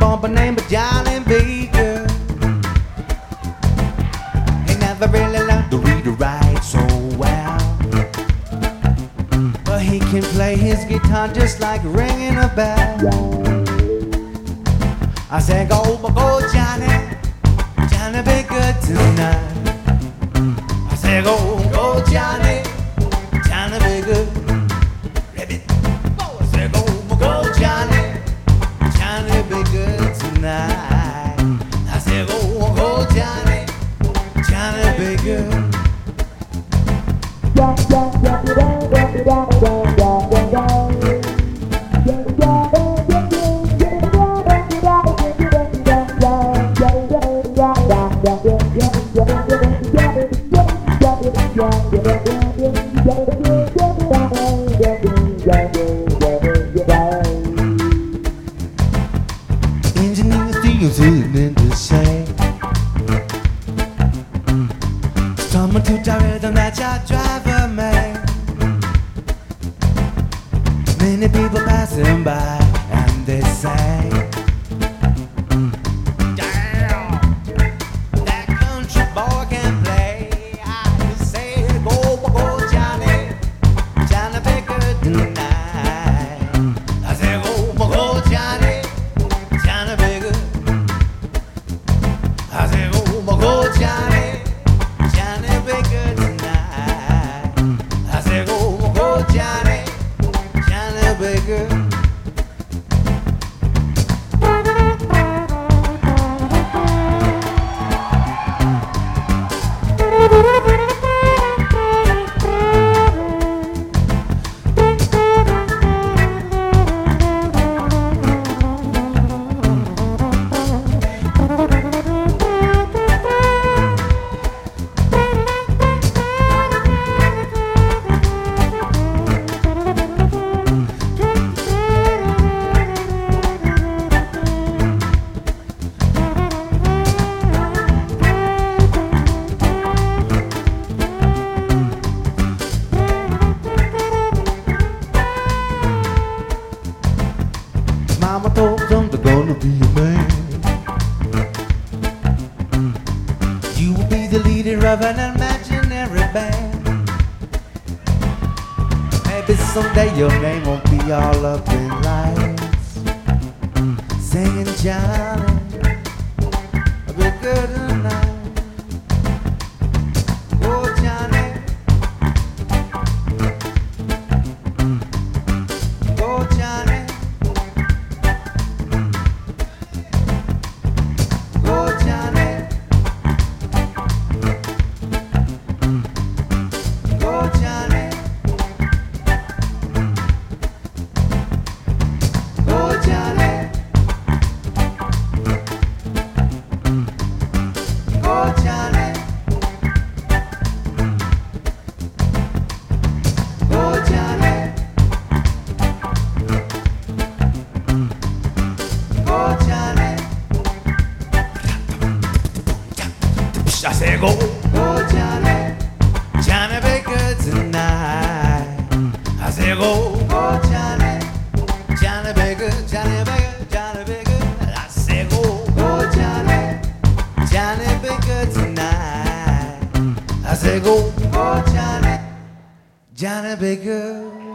boy by name of Johnny Baker. He never really learned to read or write so well, but he can play his guitar just like ringing a bell. I said, go Johnny, Johnny be good tonight. I said, go Johnny, Johnny be good. I said, go Johnny, Johnny be good tonight. I said, go Johnny, Johnny be good. Engineers do something to say. Someone to the rhythm that your driver made. Many people passing by and they say, damn, that country boy can play. I say, go Johnny, Johnny be good tonight. I say, go Johnny, Johnny be good. I say, go Johnny, Johnny be good tonight. I say, go Johnny, Johnny be good. Mama told them they're gonna be a man. You will be the leader of an imaginary band. Maybe someday your name won't be all up in lights, singing Johnny, be good tonight. Oh Johnny, oh Johnny. I say go Johnny, Johnny be good tonight. I say go Johnny, Johnny be good, Johnny be good, Johnny be good. I say go Johnny, Johnny be good tonight. I say go Johnny, Johnny be good.